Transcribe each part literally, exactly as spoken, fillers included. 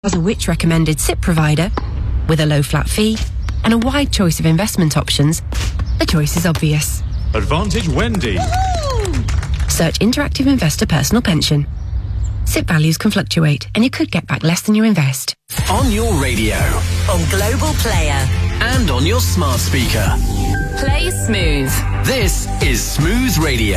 As a which recommended S I P provider, with a low flat fee and a wide choice of investment options, the choice is obvious. Advantage Wendy. Woohoo! Search Interactive Investor Personal Pension. S I P values can fluctuate and you could get back less than you invest. On your radio, on Global Player, and on your smart speaker. Play Smooth. This is Smooth Radio.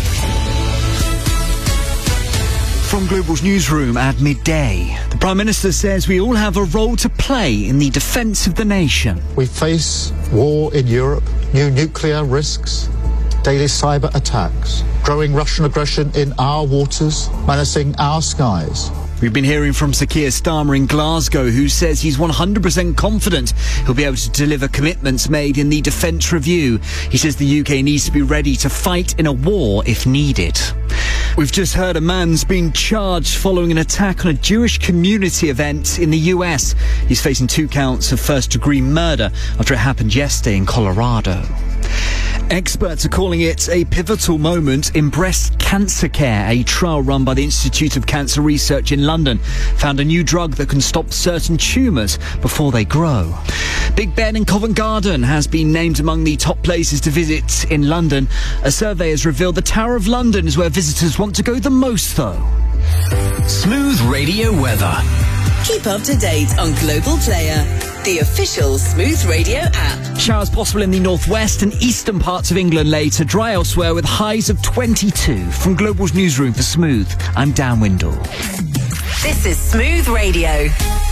From Global's newsroom at midday, the Prime Minister says we all have a role to play in the defence of the nation. We face war in Europe, new nuclear risks, daily cyber attacks, growing Russian aggression in our waters, menacing our skies. We've been hearing from Sir Keir Starmer in Glasgow, who says he's one hundred percent confident he'll be able to deliver commitments made in the Defence Review. He says the U K needs to be ready to fight in a war if needed. We've just heard a man's been charged following an attack on a Jewish community event in the U S. He's facing two counts of first-degree murder after it happened yesterday in Colorado. Experts are calling it a pivotal moment in breast cancer care. A trial run by the Institute of Cancer Research in London found a new drug that can stop certain tumours before they grow. Big Ben in Covent Garden has been named among the top places to visit in London. A survey has revealed the Tower of London is where visitors want to go the most, though. Smooth Radio weather. Keep up to date on Global Player, the official Smooth Radio app. Showers possible in the northwest and eastern parts of England later. Dry elsewhere with highs of twenty-two. From Global's newsroom for Smooth, I'm Dan Windle. This is Smooth Radio.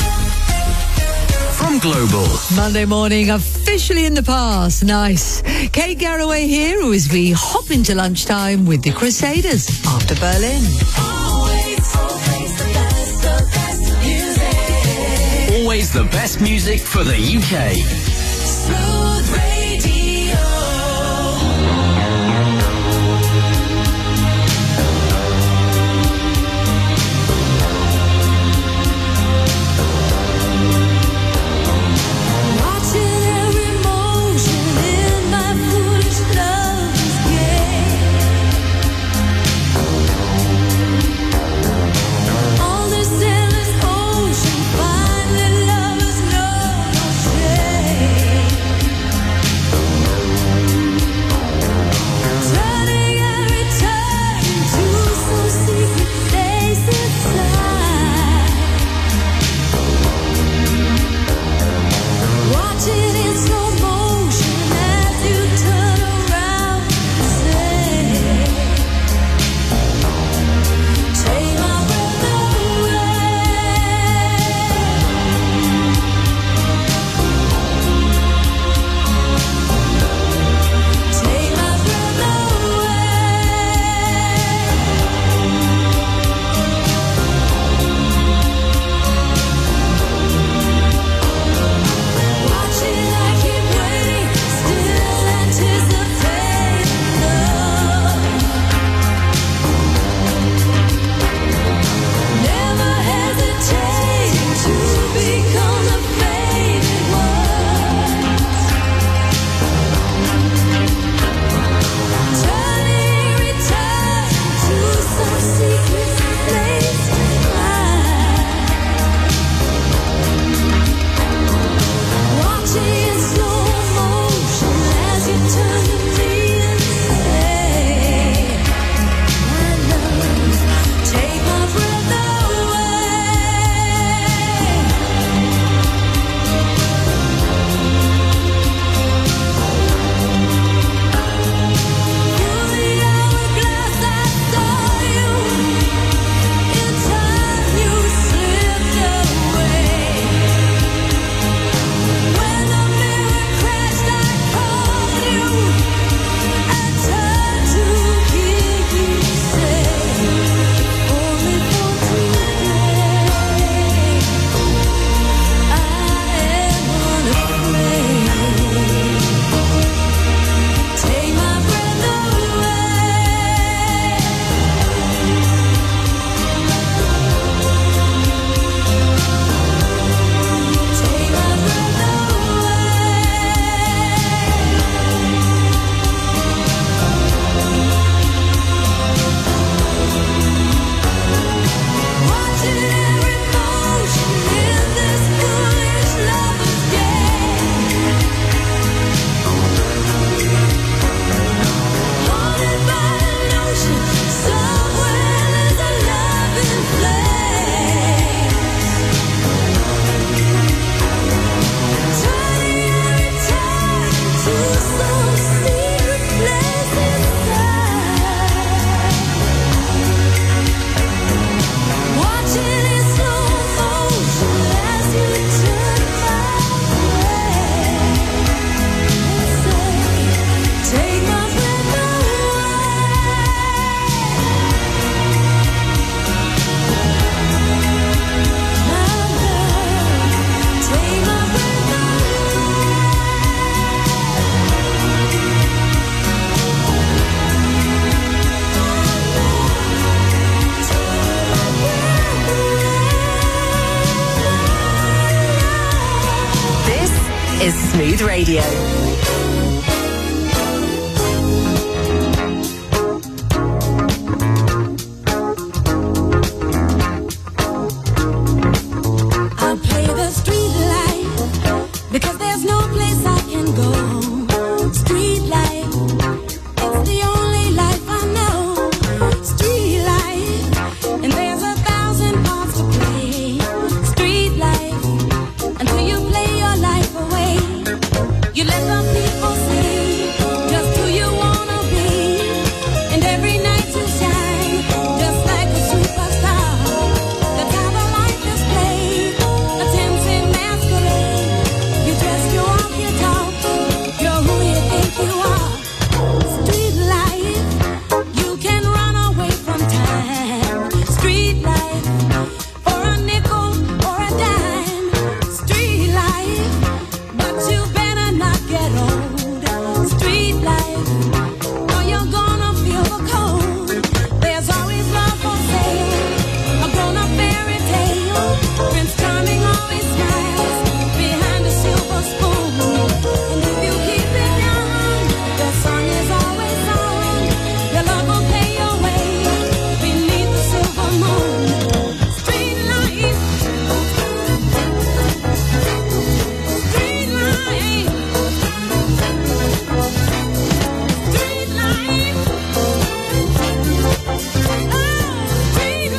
From Global. Monday morning, officially in the past. Nice. Kate Garraway here as we hop into lunchtime with the Crusaders after Berlin. Always, always the best, the best music. Always the best music for the U K. Smooth Radio. is Smooth Radio. I'll play the street life because there's no place I can go. Street life, it's the only life I know. Street life, and there's a thousand parts to play. Street life, until you play your life away. You let the people see just who you wanna be, and every night you shine just like a superstar. That's how the life is played, a tempting masquerade. You dress, you walk, you talk, you're who you think you are. Street life, you can run away from time. Street life, for a nickel or a dime. Street life, but you better not get old. Street life, or you're gonna feel the cold. There's always love for sale, a grown-up fairy tale. Prince Charming always smiles behind a silver spoon. And if you keep it young, your song is always on. Your love will pay your way beneath the silver moon. Street life, street life, street life, oh, street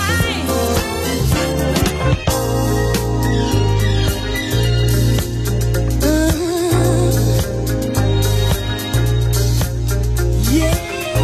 life. Yeah.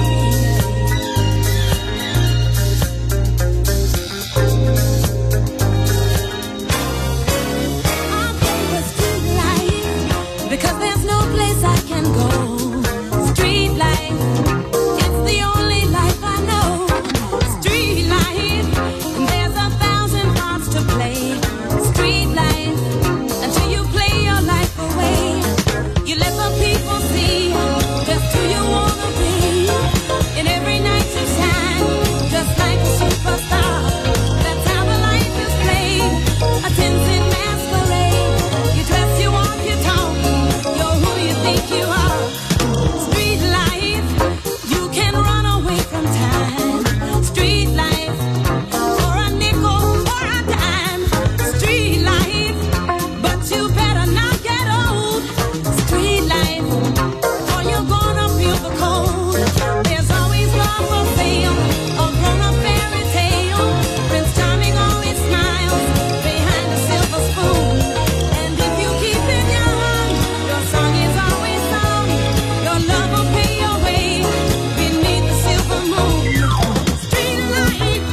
I'll play the street life because there's no place I can go. Street life, it's the only life I know. Street life, and there's a thousand parts to play. Street life, until you play your life away. You let the people see just who you wanna be, and every night you shine just like a superstar. That's how the life is played, a tempting masquerade. You dress, you walk, you talk, you're who you think you are. Street life, you can run away from time. Street life, for a nickel or a dime. Street life, but you better not get old. Street life, or you're gonna feel the cold. There's always love for sale, a grown-up fairy tale. Prince Charming always smiles behind a silver spoon. And if you keep it young, your song is always on. Your love will pay your way beneath the silver moon. Street life,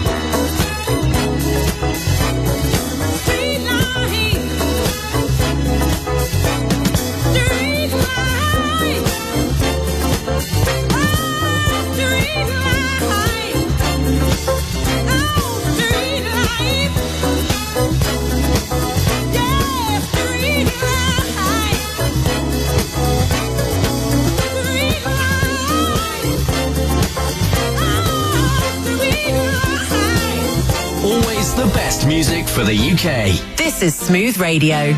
street life, street life, oh, street life, oh, street life, yeah, street life, street life, oh, street life. Always the best music for the U K. This is Smooth Radio.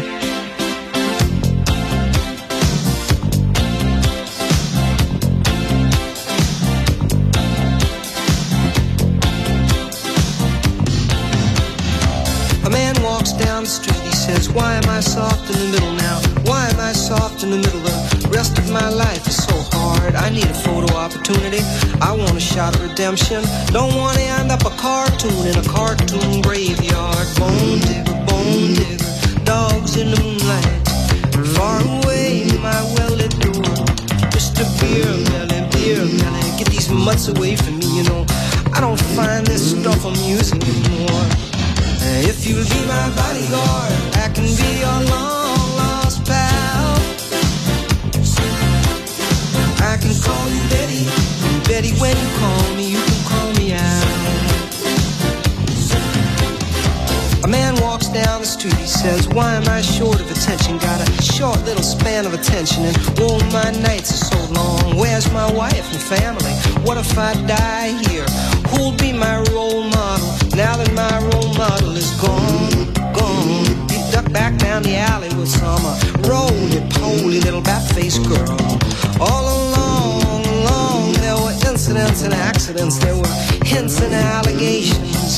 A man walks down the street, he says, why am I soft in the middle now? Why am I soft in the middle? The rest of my life is so hard. I need a photo opportunity. I want a shot of redemption. Don't want to end up a cartoon in a cartoon graveyard. Bone digger, bone digger, dogs in the moonlight. Far away, my well-lit door. Mister Beer Melly, Beer Melly, get these mutts away from me, you know. I don't find this stuff amusing anymore. If you'll be my bodyguard, I can be your long-lost pal. I can call you Betty, and Betty, when you call me, you can call me out. A man walks down the street, he says, why am I short of attention? Got a short little span of attention, and oh, my nights are so long. Where's my wife and family? What if I die here? Who'll be my role model now that my role model is gone, gone? He ducked back down the alley with some uh, role bat-faced girl. All along, along, there were incidents and accidents, there were hints and allegations.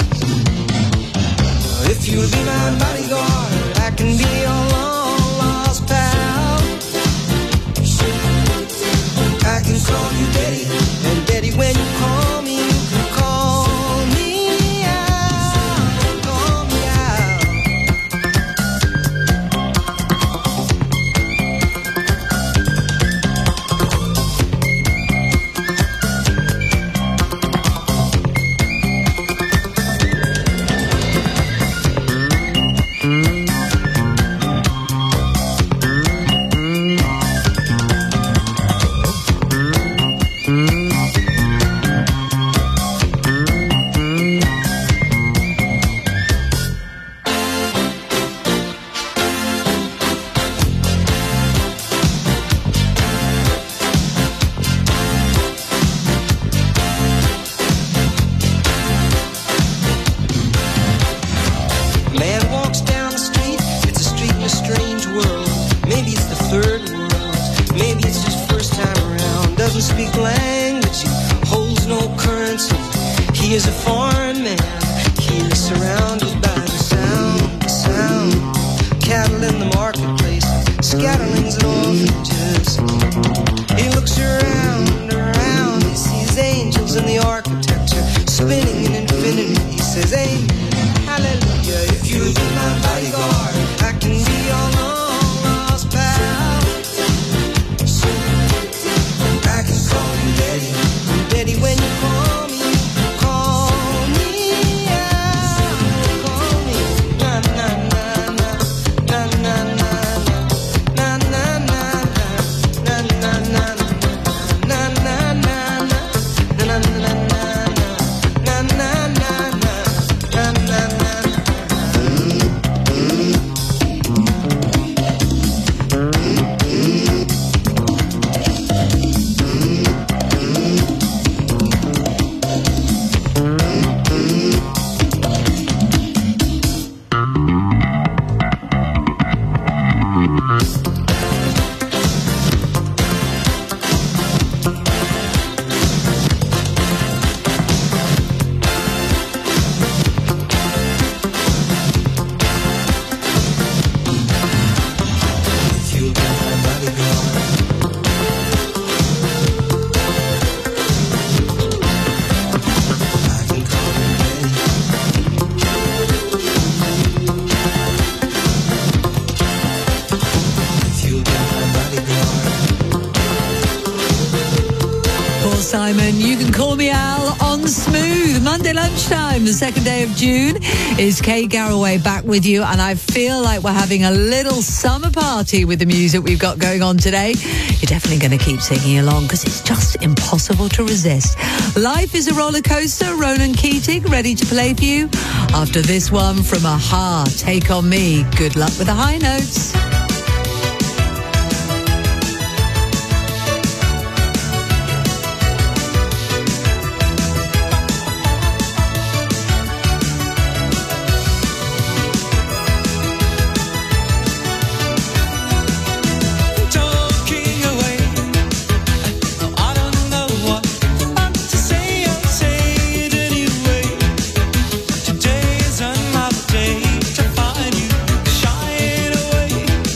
If you'll be my bodyguard, I can be your long-lost pal. I can call you Daddy, and Daddy, when you call me, you can call me out, call me out. Simon, you can call me Al on Smooth. Monday lunchtime, the second day of June, is Kay Garraway back with you, and I feel like we're having a little summer party with the music we've got going on today. You're definitely going to keep singing along because it's just impossible to resist. Life is a roller coaster. Ronan Keating ready to play for you after this one from a-ha, Take On Me. Good luck with the high notes. Today is another day to find you shying away.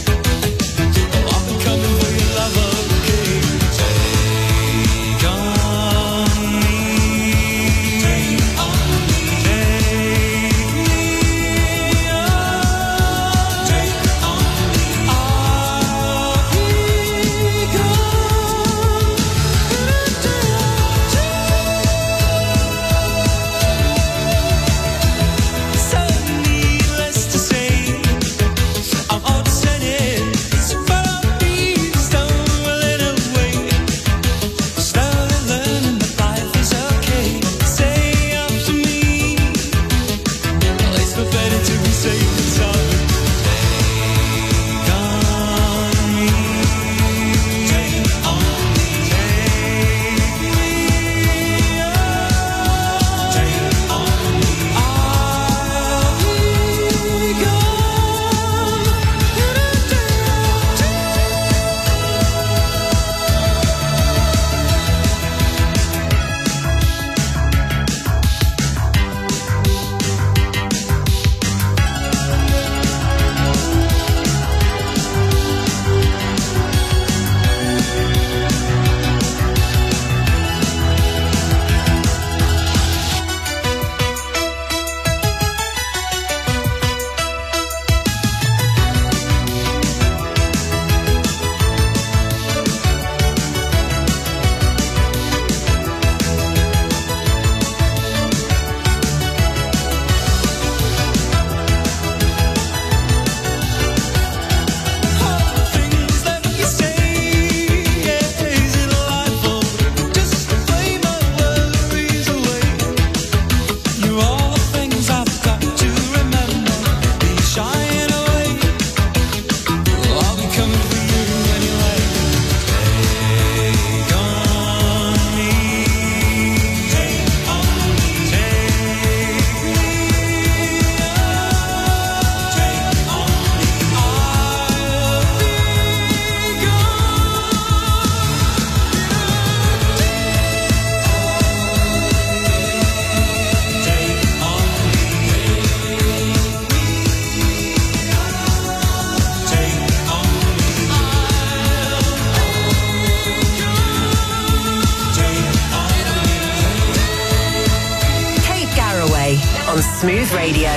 Smooth Radio.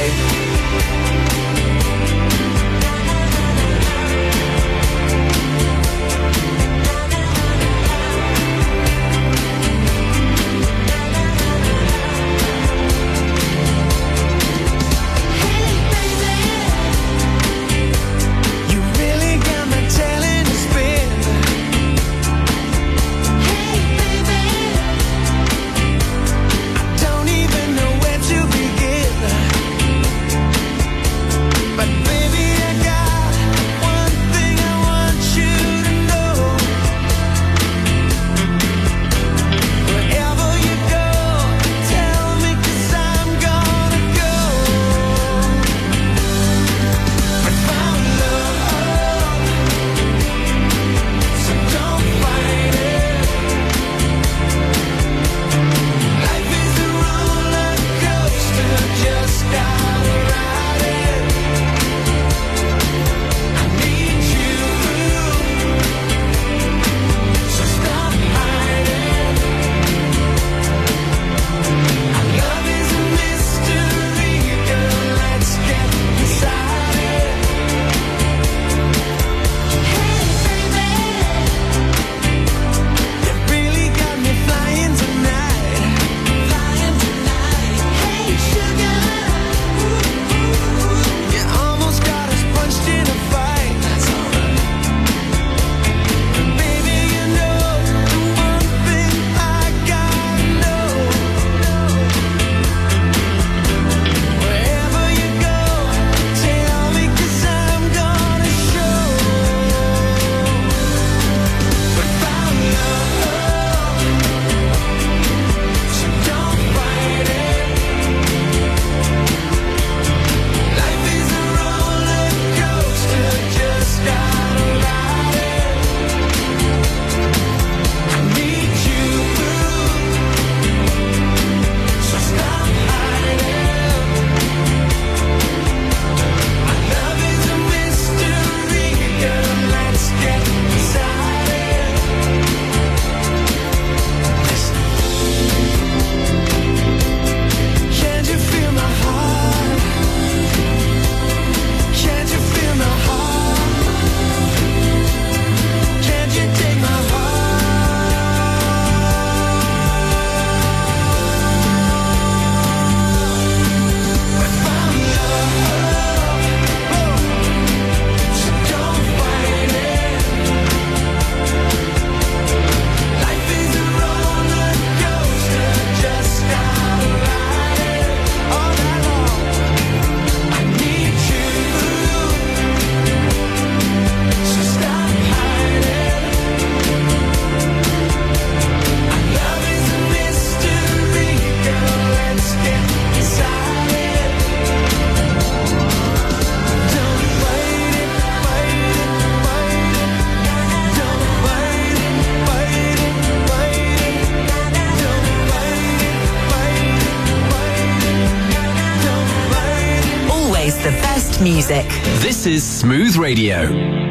Music. This is Smooth Radio.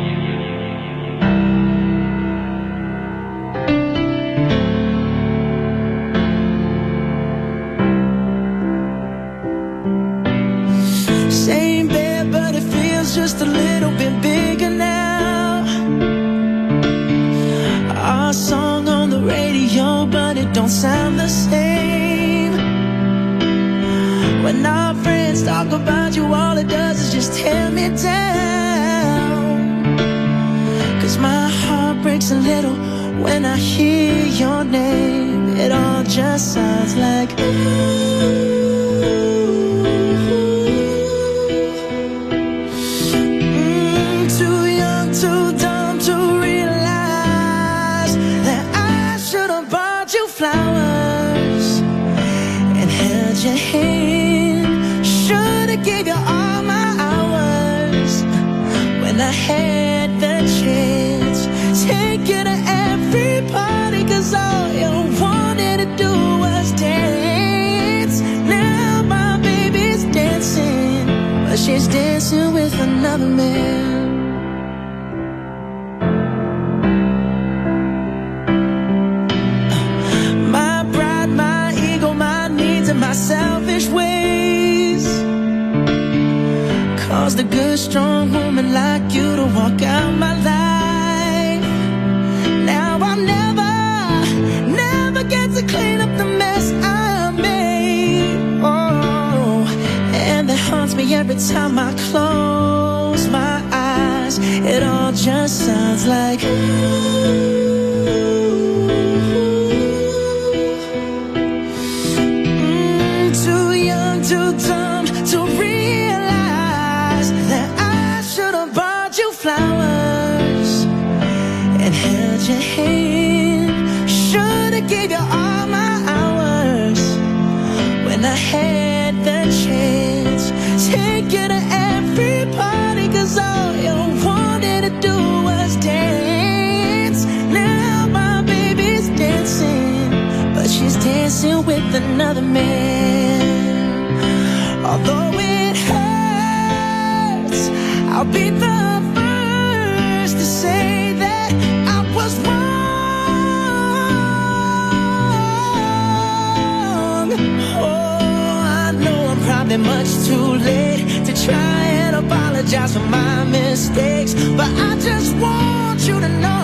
Same bed, but it feels just a little bit bigger now. Our song on the radio, but it don't sound the same. When our friends talk about you, all it does is just tear me down. Cause my heart breaks a little when I hear your name. It all just sounds like ooh. Your hand, should've gave you all my hours when I had the chance. Take you to every party, cause all you wanted to do was dance. Now my baby's dancing, but she's dancing with another man. My selfish ways woman like you to walk out my life. Now I'll never, never get to clean up the mess I made. Oh, and that haunts me every time I close my eyes. It all just sounds like ooh. Too dumb to realize that I should have bought you flowers and held your hand. Should have gave you all my hours when I had the chance. Take you to every party, cause all you wanted to do was dance. Now my baby's dancing, but she's dancing with another man. Although it hurts, I'll be the first to say that I was wrong. Oh, I know I'm probably much too late to try and apologize for my mistakes, but I just want you to know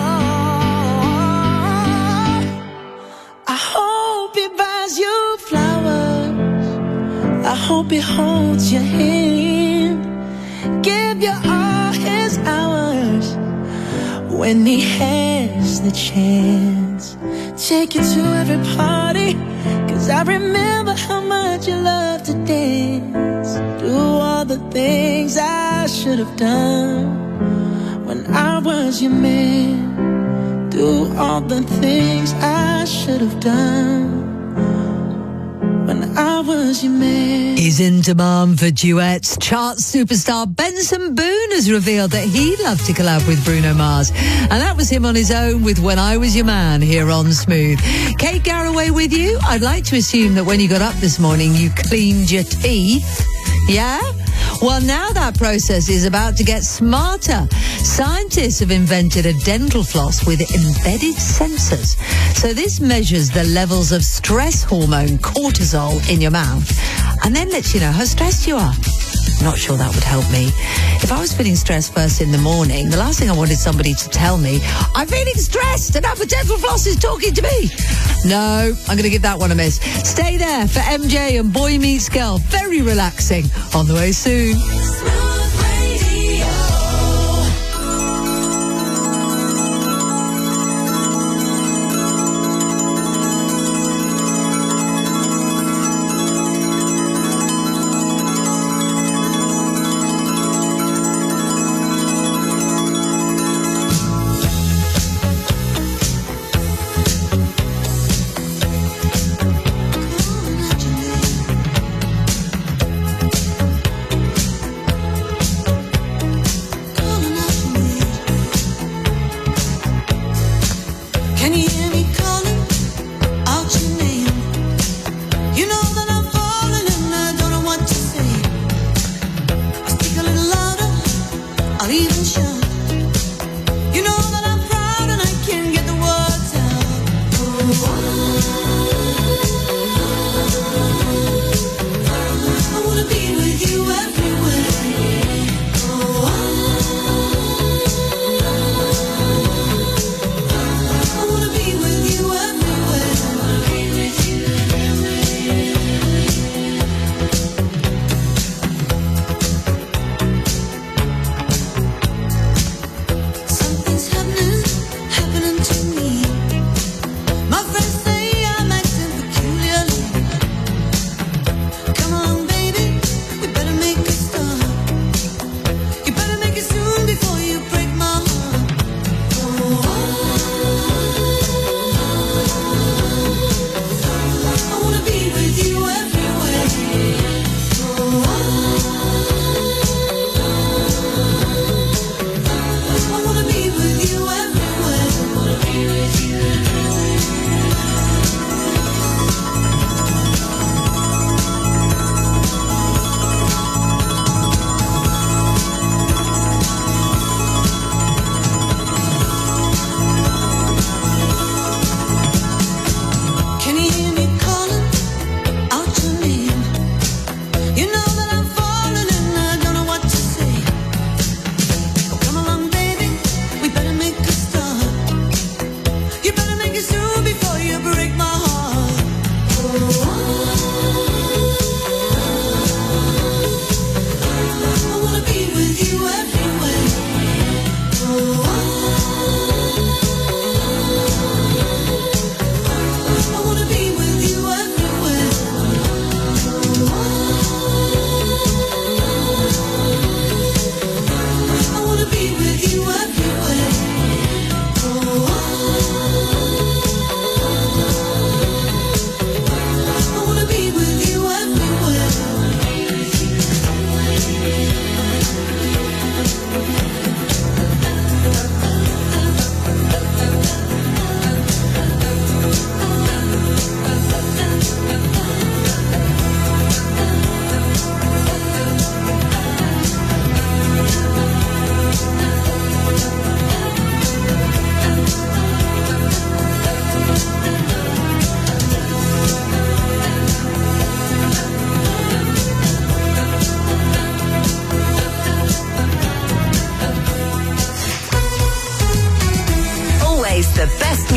I hope he buys you flowers. I hope he holds your hand, give you all his hours when he has the chance. Take you to every party, cause I remember how much you love to dance. Do all the things I should have done when I was your man. Do all the things I should have done when I was your man. He's in demand for duets. Chart superstar Benson Boone has revealed that he'd love to collab with Bruno Mars. And that was him on his own with When I Was Your Man here on Smooth. Kate Garraway with you. I'd like to assume that when you got up this morning, you cleaned your teeth. Yeah? Well, now that process is about to get smarter. Scientists have invented a dental floss with embedded sensors. So this measures the levels of stress hormone cortisol in your mouth and then lets you know how stressed you are. I'm not sure that would help me. If I was feeling stressed first in the morning, the last thing I wanted somebody to tell me, I'm feeling stressed and now the dental floss is talking to me. No, I'm going to give that one a miss. Stay there for M J and Boy Meets Girl. Very relaxing. On the way soon.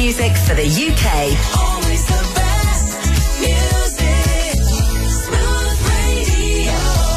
music for the U K. Always the best music. Smooth Radio.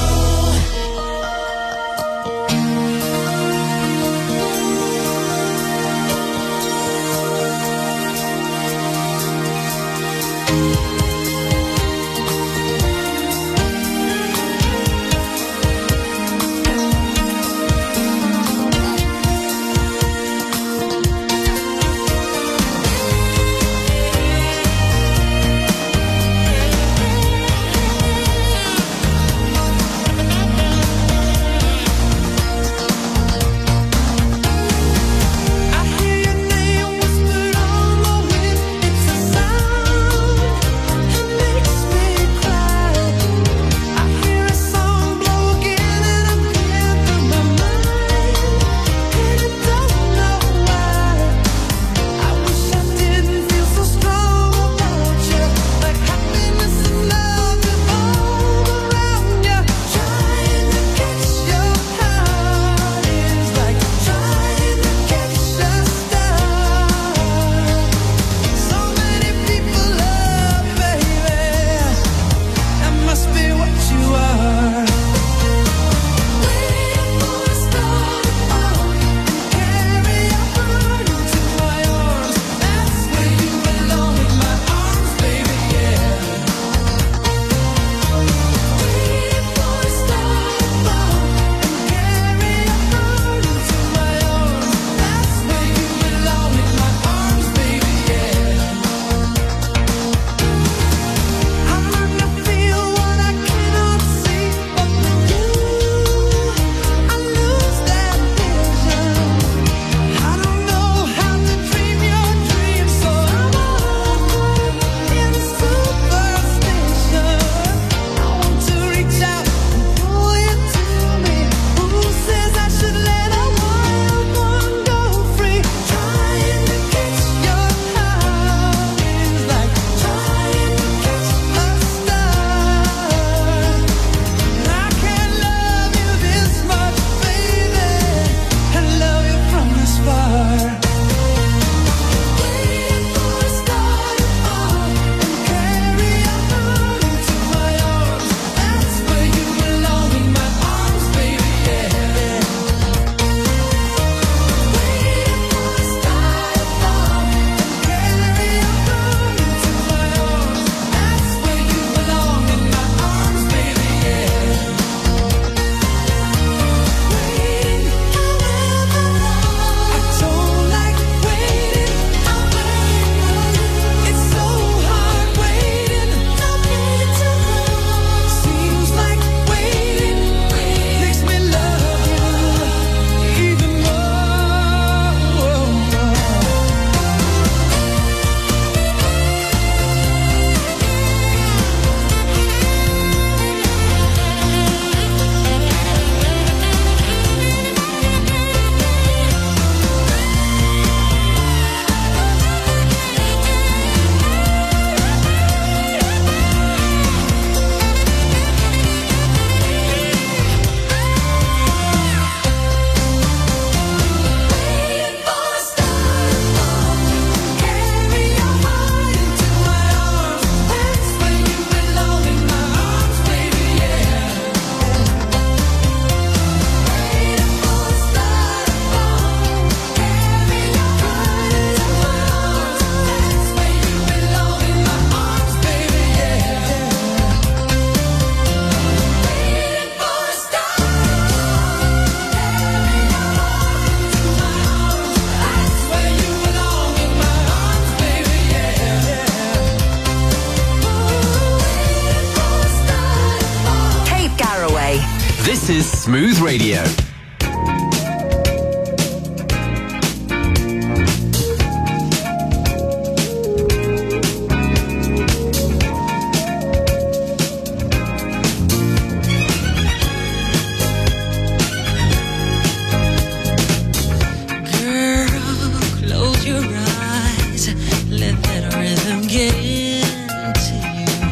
This is Smooth Radio.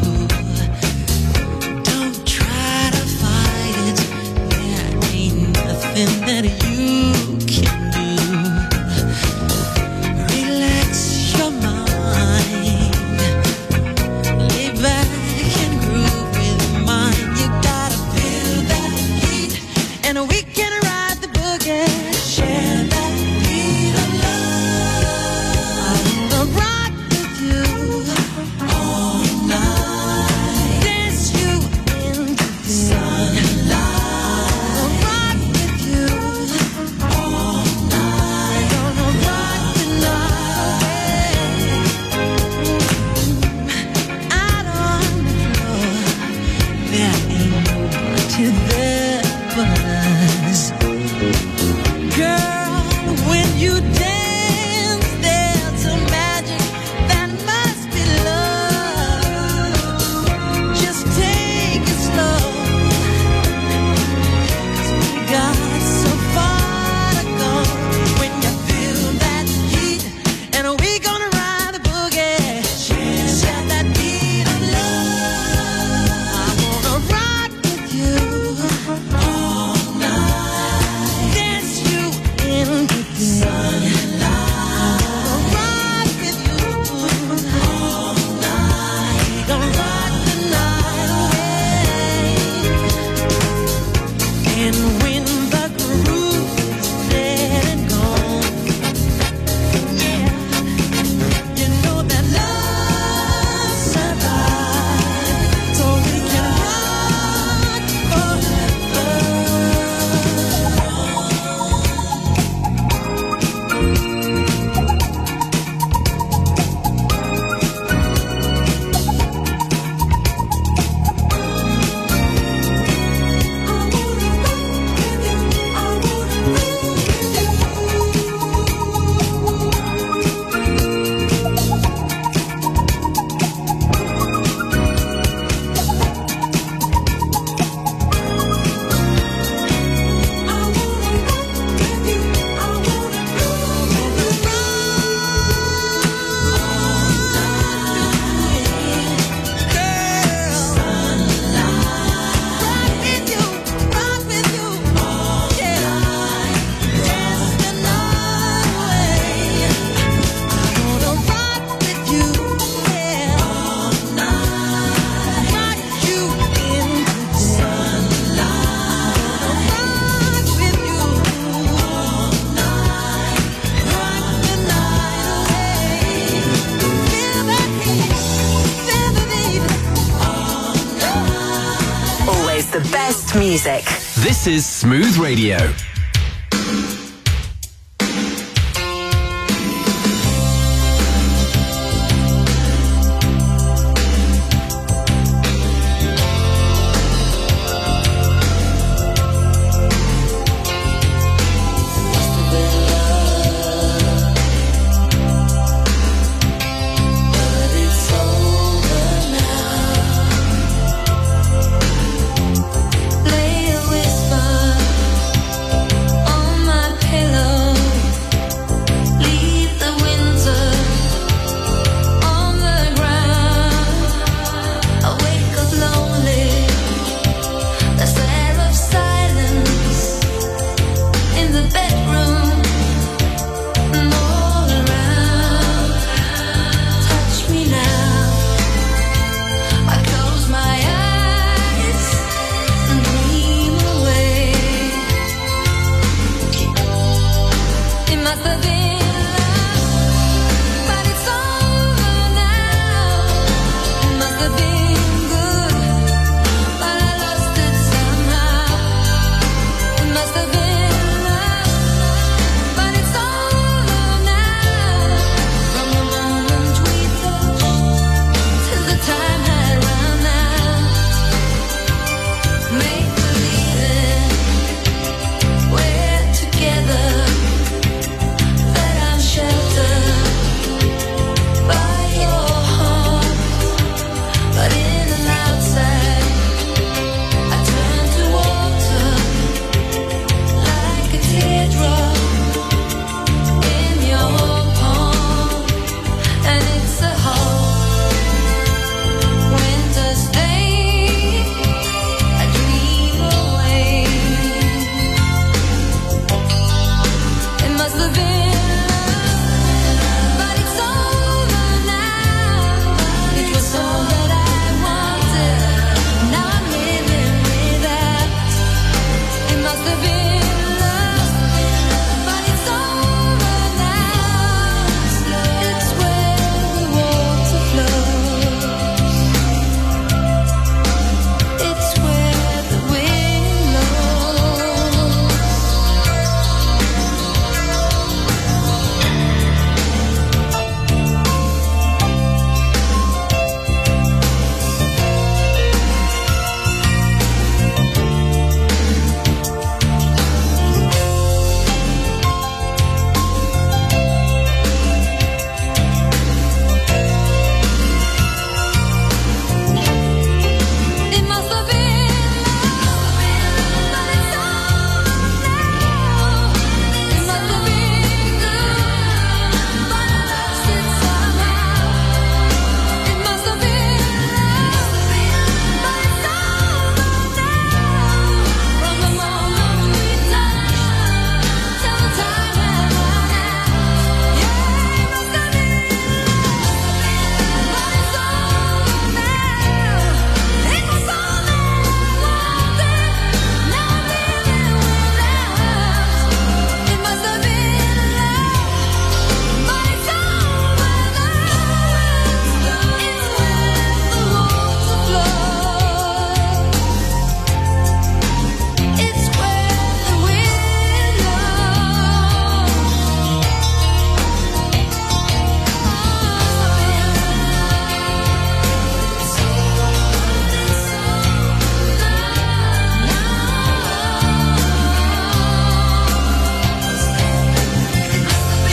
Don't try to fight it. There ain't yeah. Share that beat of love. I wanna rock with you all night. Dance you into the sunlight. I wanna rock with you all night. Gonna rock the night away. Out on the floor, there ain't nobody there but us. Girl, when you dance, there's a magic that must be love. Just take it slow, 'cause we got so far to go. When you feel that heat, and we gonna ride the boogie. Share that beat of love. I wanna rock with you all night. Dance you into the sunlight. Rock with you all night. We gonna rock the night away. And when the groove is dead and gone, yeah, you know that love survives, so we can rock forever. Always the best music. This is Smooth Radio. Play a whisper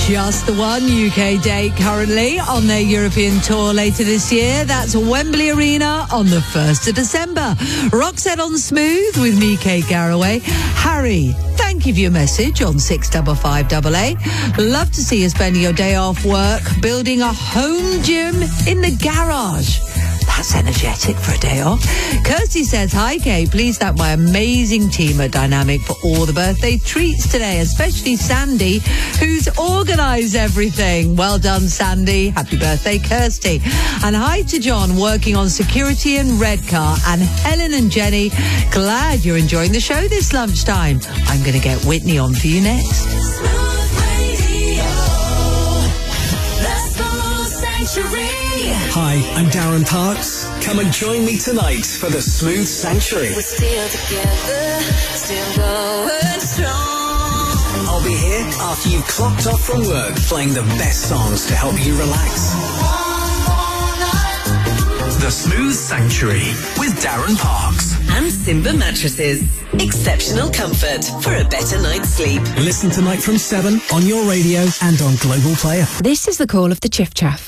Just the one U K date currently on their European tour later this year. That's Wembley Arena on the first of December. Roxette on Smooth with me, Kate Garraway. Harry, thank you for your message on six five five eight eight. Love to see you spending your day off work building a home gym in the garage. That's energetic for a day off. Kirsty says, hi, Kate. Please thank my amazing team at Dynamic for all the birthday treats today, especially Sandy, who's organised everything. Well done, Sandy. Happy birthday, Kirsty. And hi to John, working on security and Redcar. And Helen and Jenny, glad you're enjoying the show this lunchtime. I'm going to get Whitney on for you next. Smooth Radio, the Smooth Sanctuary. Hi, I'm Darren Parks. Come and join me tonight for the Smooth Sanctuary. We're still together, still going strong. I'll be here after you've clocked off from work, playing the best songs to help you relax. The Smooth Sanctuary with Darren Parks. And Simba Mattresses. Exceptional comfort for a better night's sleep. Listen tonight from seven on your radio and on Global Player. This is the call of the chiff chaff.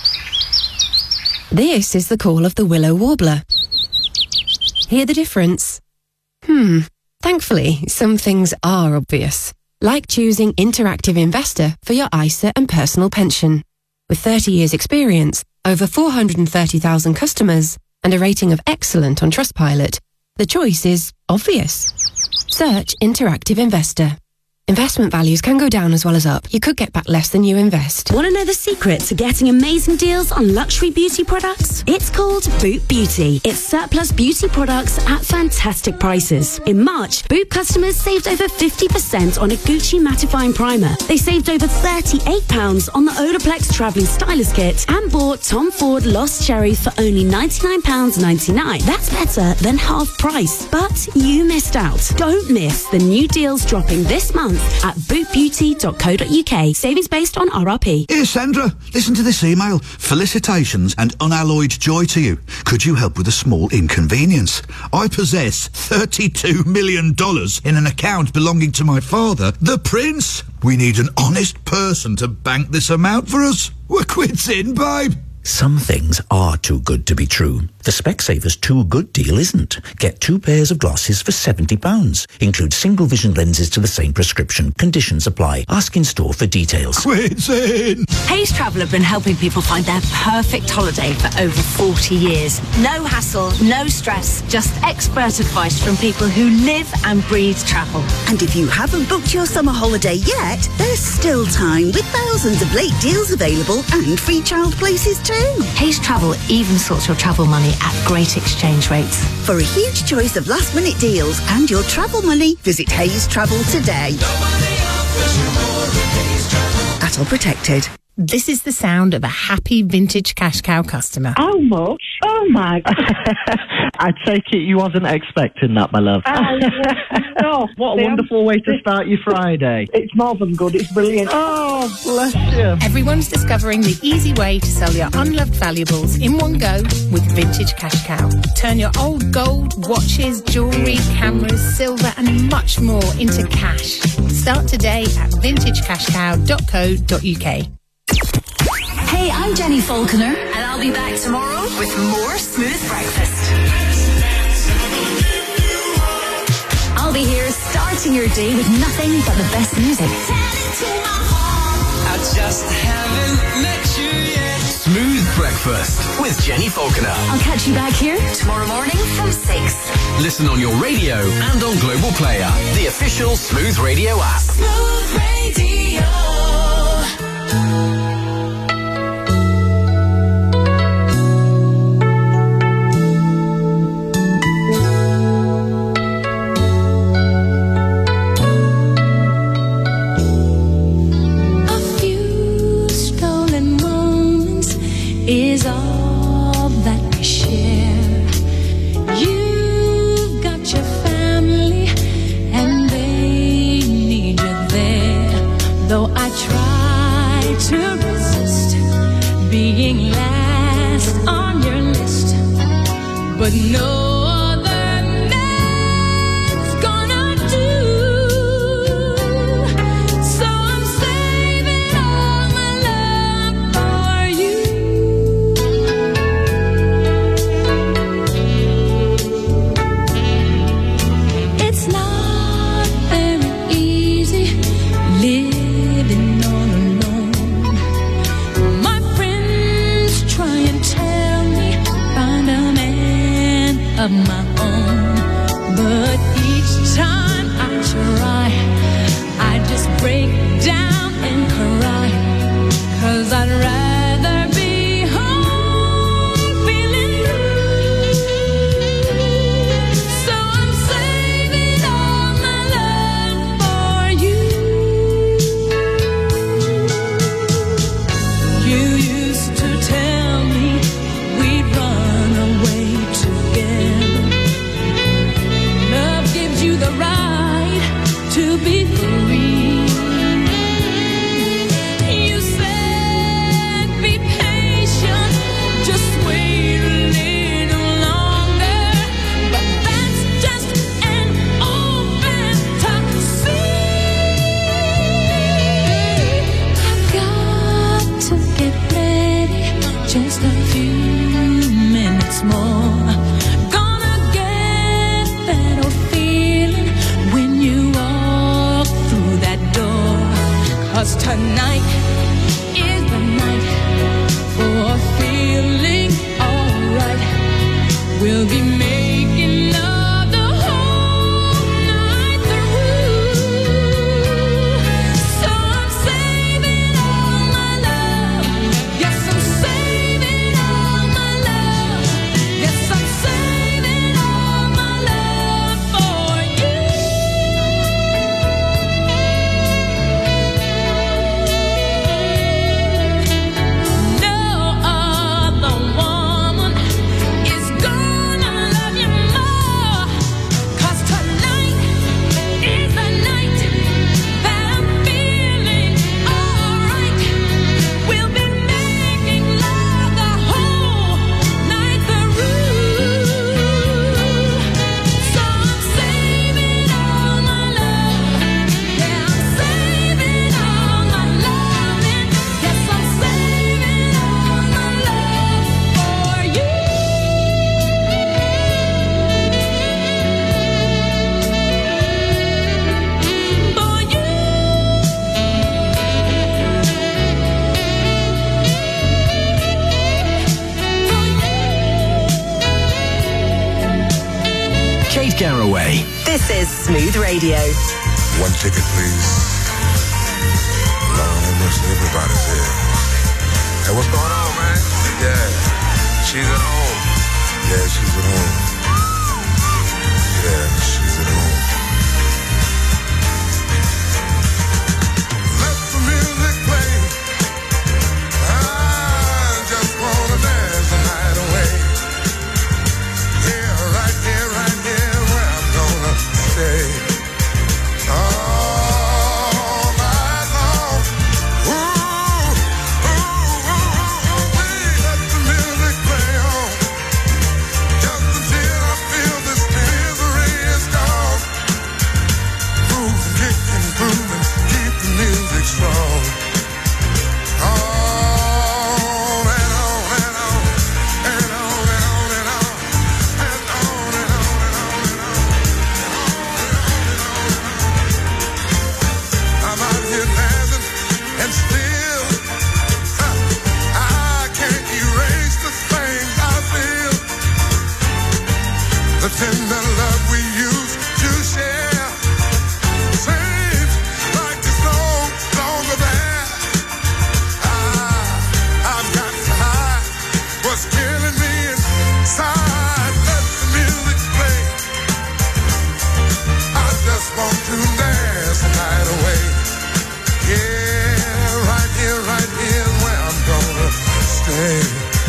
This is the call of the willow warbler. Hear the difference? Hmm. Thankfully, some things are obvious, like choosing Interactive Investor for your I S A and personal pension. With thirty years experience, over four hundred thirty thousand customers, and a rating of excellent on Trustpilot, the choice is obvious. Search Interactive Investor. Investment values can go down as well as up. You could get back less than you invest. Want to know the secret to getting amazing deals on luxury beauty products? It's called Boot Beauty. It's surplus beauty products at fantastic prices. In March, Boot customers saved over fifty percent on a Gucci mattifying primer. They saved over thirty-eight pounds on the Olaplex Travelling Stylist Kit and bought Tom Ford Lost Cherry for only ninety-nine pounds ninety-nine. That's better than half price. But you missed out. Don't miss the new deals dropping this month at boot beauty dot co dot uk. Savings based on R R P. Here, Sandra, listen to this email. Felicitations and unalloyed joy to you. Could you help with a small inconvenience? I possess thirty-two million dollars in an account belonging to my father, the Prince. We need an honest person to bank this amount for us. We're quits in, babe. Some things are too good to be true. The Specsavers Too Good deal isn't. Get two pairs of glasses for seventy pounds. Include single vision lenses to the same prescription. Conditions apply. Ask in store for details. Quits in. Hays Travel have been helping people find their perfect holiday for over forty years. No hassle, no stress, just expert advice from people who live and breathe travel. And if you haven't booked your summer holiday yet, there's still time with thousands of late deals available and free child places too. Hays Travel even sorts your travel money at great exchange rates. For a huge choice of last minute deals and your travel money, visit Hays Travel today. At all protected. This is the sound of a happy vintage cash cow customer. How much? Oh my God. I take it you wasn't expecting that, my love. Uh, no. What a wonderful way to start your Friday. It's more than good, it's brilliant. Oh, bless you. Everyone's discovering the easy way to sell your unloved valuables in one go with Vintage Cash Cow. Turn your old gold, watches, jewellery, cameras, silver and much more into cash. Start today at vintage cash cow dot co dot uk. Hey, I'm Jenny Falconer, and I'll be back tomorrow with more Smooth Breakfast. I'll be here starting your day with nothing but the best music. I just haven't met you yet. Smooth Breakfast with Jenny Falconer. I'll catch you back here tomorrow morning from six. Listen on your radio and on Global Player, the official Smooth Radio app. Smooth Radio. Is all that we share. You've got your family and they need you there. down and cry, 'cause I'd rather be home feeling blue. So I'm saving all my love for you. You used to tell me we'd run away together. Love gives you the right to be free. You said be patient, just wait a little longer. But that's just an old fantasy. I've got to get ready, just a few minutes more. Gonna get that old feeling when you walk through that door. 'Cause tonight is the night for feeling alright. We'll be making love the whole night through. So I'm saving all my love. Yes, I'm saving all my love. Yes, I'm saving all my love for you. No other woman is gonna love you more. 'Cause tonight is the night that I'm feeling alright. We'll be making love the whole night through. So I'm saving all my love. Yeah, I'm saving all my loving. Yes, I'm saving all my love for you. For you. Kate Garraway. This is Smooth Radio. One ticket, please. Lord have mercy, everybody's here. Hey, what's going on, man? Yeah, she's at home. Yeah, she's at home. Yeah, she's at home. Let the music play. I just wanna dance the night away. Yeah, right here, right here, where I'm gonna stay. All night long. Ooh, ooh, ooh, ooh, ooh. Let the music play on. Just until I feel this misery is gone. Groove, kicking, grooving, keep the music strong. On and on and on, and on and on and on, and on and on and on and on. I'm out here dancing and still huh, I can't erase the things I feel. The tender love we used to share seems like it's no longer there. I, I've got to hide what's killing me inside. Let the music play. I just want to dance the night away. Yeah, right here, right here is where I'm gonna stay.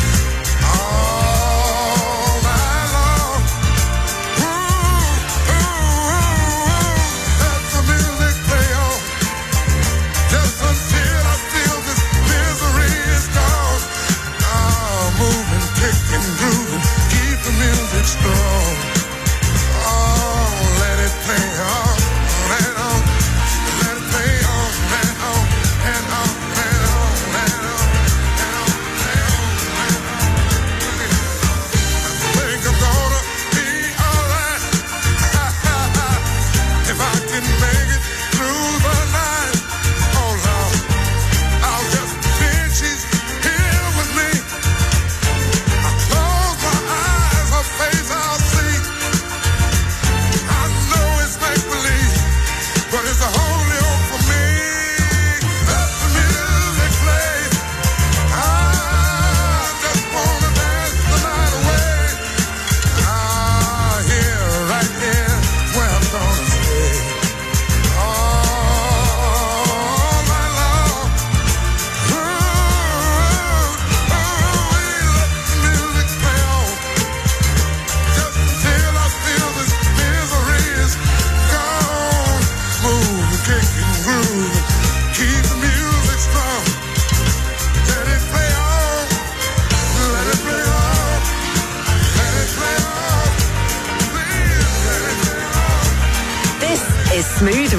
All night long. Ooh, ooh, ooh, ooh. Let the music play on. Just until I feel this misery is gone. Oh, moving, kicking, grooving, keep the music strong. Oh, let it play on and on. Let it play on and on and on and on and on and on and on.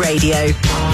Radio.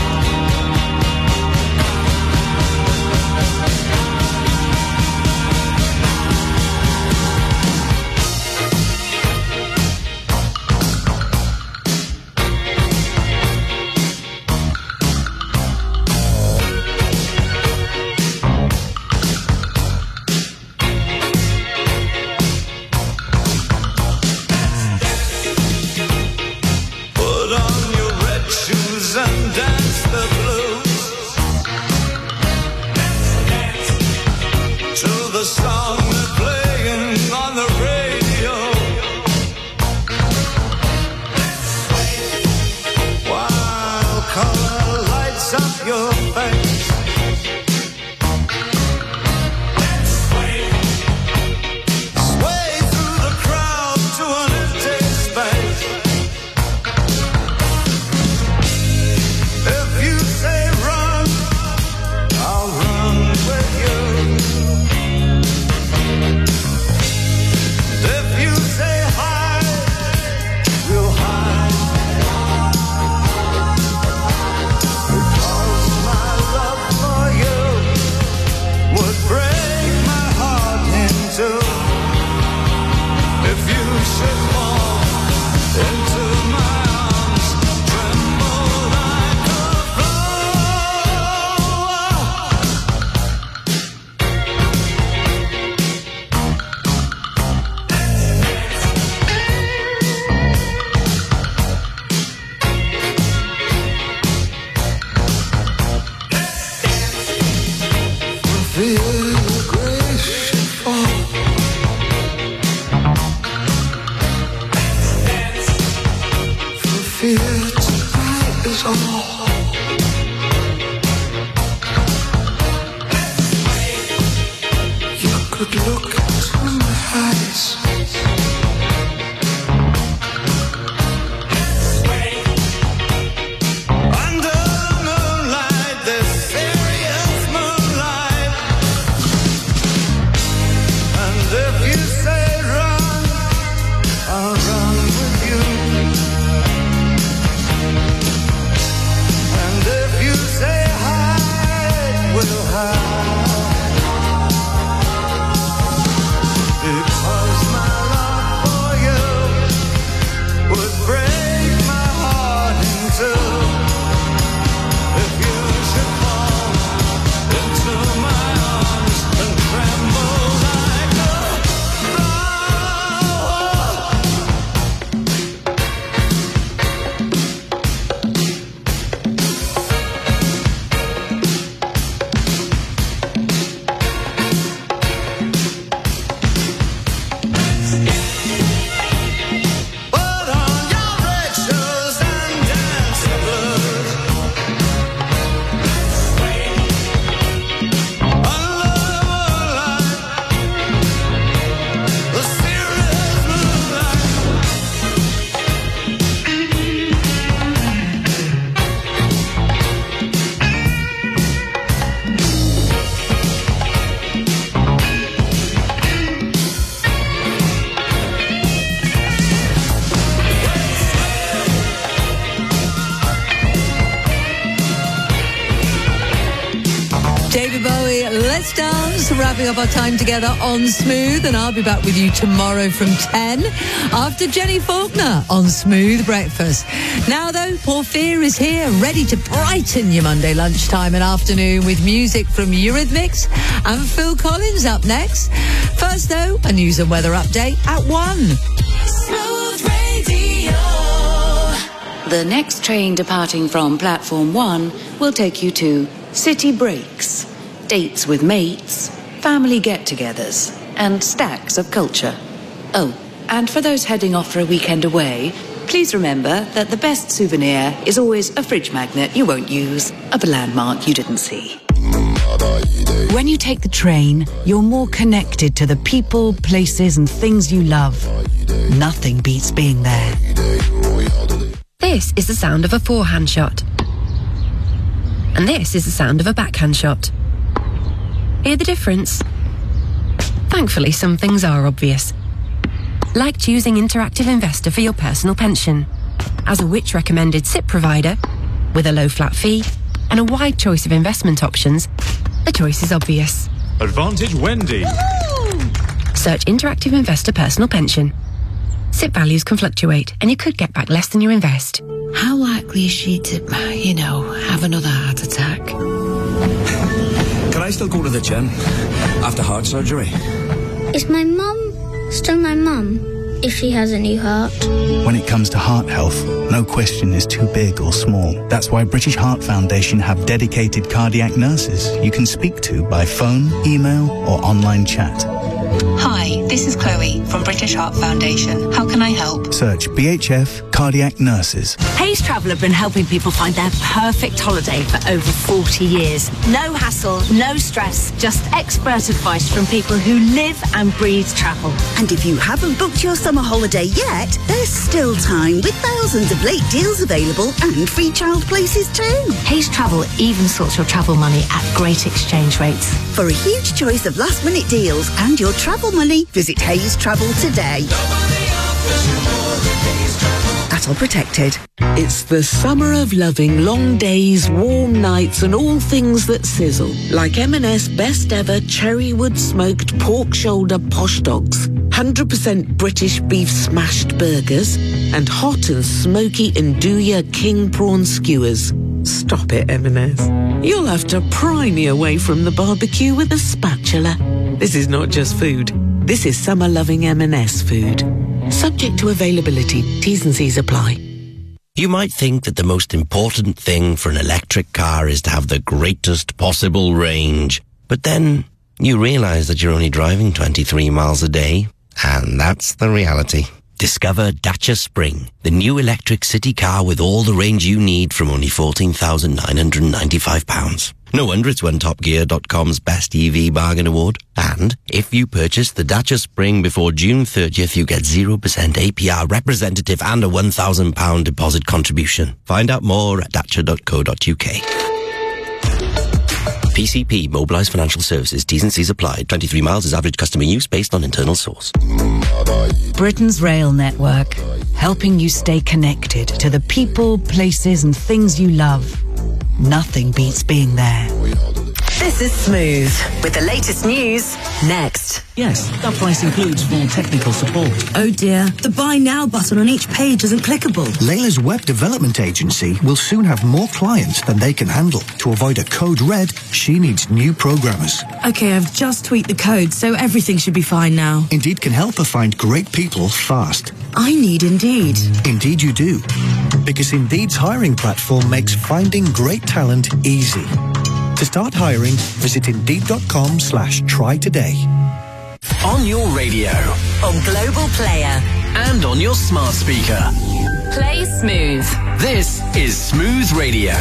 Let's Dance, wrapping up our time together on Smooth, and I'll be back with you tomorrow from ten after Jenny Faulkner on Smooth Breakfast. Now though, Paul Fear is here, ready to brighten your Monday lunchtime and afternoon with music from Eurythmics and Phil Collins up next. First though, a news and weather update at one. Smooth Radio. The next train departing from platform one will take you to city breaks, dates with mates, family get-togethers, and stacks of culture. Oh, and for those heading off for a weekend away, please remember that the best souvenir is always a fridge magnet you won't use of a landmark you didn't see. When you take the train, you're more connected to the people, places, and things you love. Nothing beats being there. This is the sound of a forehand shot. And this is the sound of a backhand shot. Hear the difference? Thankfully, some things are obvious. Like choosing Interactive Investor for your personal pension. As a Which recommended S I P provider, With a low flat fee and a wide choice of investment options, the choice is obvious. Advantage Wendy. Search Interactive Investor Personal Pension. S I P values can fluctuate and you could get back less than you invest. How likely is she to, you know, have another heart attack? Can I still go to the gym after heart surgery? Is my mum still my mum if she has a new heart? When it comes to heart health, no question is too big or small. That's why British Heart Foundation have dedicated cardiac nurses you can speak to by phone, email or online chat. Hi, this is Chloe from British Heart Foundation. How can I help? Search B H F Cardiac Nurses. Hayes Travel have been helping people find their perfect holiday for over forty years. No hassle, no stress, just expert advice from people who live and breathe travel. And if you haven't booked your summer holiday yet, there's still time with thousands of late deals available and free child places too. Hayes Travel even sorts your travel money at great exchange rates. For a huge choice of last minute deals and your travel money, visit Hayes Travel today. At all protected. It's the summer of loving long days, warm nights and all things that sizzle. Like M and S best ever cherrywood smoked pork shoulder posh dogs, one hundred percent British beef smashed burgers and hot and smoky Nduja king prawn skewers. Stop it, M and S. You'll have to pry me away from the barbecue with a spatula. This is not just food. This is summer-loving M and S food. Subject to availability. T's and C's apply. You might think that the most important thing for an electric car is to have the greatest possible range. But then you realise that you're only driving twenty-three miles a day. And that's the reality. Discover Dacia Spring, the new electric city car with all the range you need from only fourteen thousand nine hundred ninety-five pounds. No wonder it's won Top Gear dot com's Best E V Bargain Award. And if you purchase the Dacia Spring before June thirtieth, you get zero percent A P R representative and a one thousand pounds deposit contribution. Find out more at dacia dot co dot uk. P C P, Mobilised Financial Services, T's and C's applied. twenty-three miles is average customer use based on internal source. Britain's rail network, helping you stay connected to the people, places and things you love. Nothing beats being there. This is Smooth, with the latest news next. Yes, that price includes full technical support. Oh dear, the Buy Now button on each page isn't clickable. Layla's web development agency will soon have more clients than they can handle. To avoid a code red, she needs new programmers. Okay, I've just tweaked the code, so everything should be fine now. Indeed can help her find great people fast. I need Indeed. Indeed you do. Because Indeed's hiring platform makes finding great talent easy. To start hiring, visit Indeed.com slash try today. On your radio. On Global Player. And on your smart speaker. Play Smooth. This is Smooth Radio.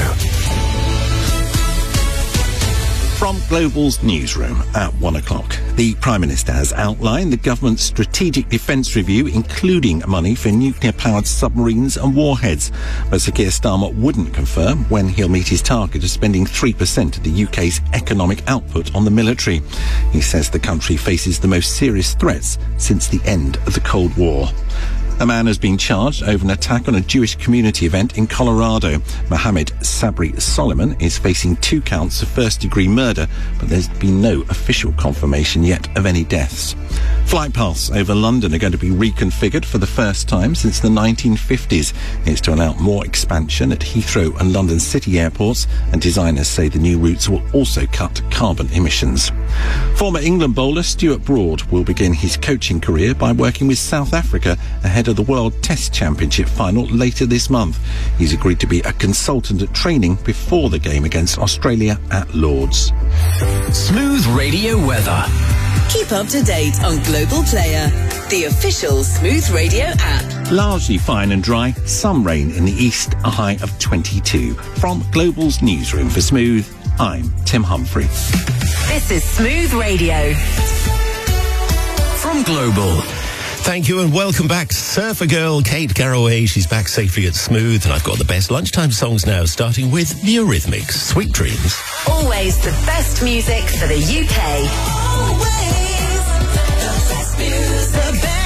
From Global's newsroom at one o'clock, the Prime Minister has outlined the government's strategic defence review, including money for nuclear-powered submarines and warheads. But Sir Keir Starmer wouldn't confirm when he'll meet his target of spending three percent of the U K's economic output on the military. He says the country faces the most serious threats since the end of the Cold War. A man has been charged over an attack on a Jewish community event in Colorado. Mohammed Sabri Solomon is facing two counts of first-degree murder, but there's been no official confirmation yet of any deaths. Flight paths over London are going to be reconfigured for the first time since the nineteen fifties. It's to allow more expansion at Heathrow and London City airports, and designers say the new routes will also cut carbon emissions. Former England bowler Stuart Broad will begin his coaching career by working with South Africa ahead of the World Test Championship final later this month. He's agreed to be a consultant at training before the game against Australia at Lord's. Smooth Radio weather. Keep up to date on Global Player, the official Smooth Radio app. Largely fine and dry, some rain in the east, a high of twenty-two. From Global's newsroom for Smooth, I'm Tim Humphrey. This is Smooth Radio. From Global. Thank you and welcome back, Surfer Girl Kate Garraway. She's back safely at Smooth, and I've got the best lunchtime songs now, starting with the Eurythmics, Sweet Dreams. Always the best music for the U K. Always the best music. The best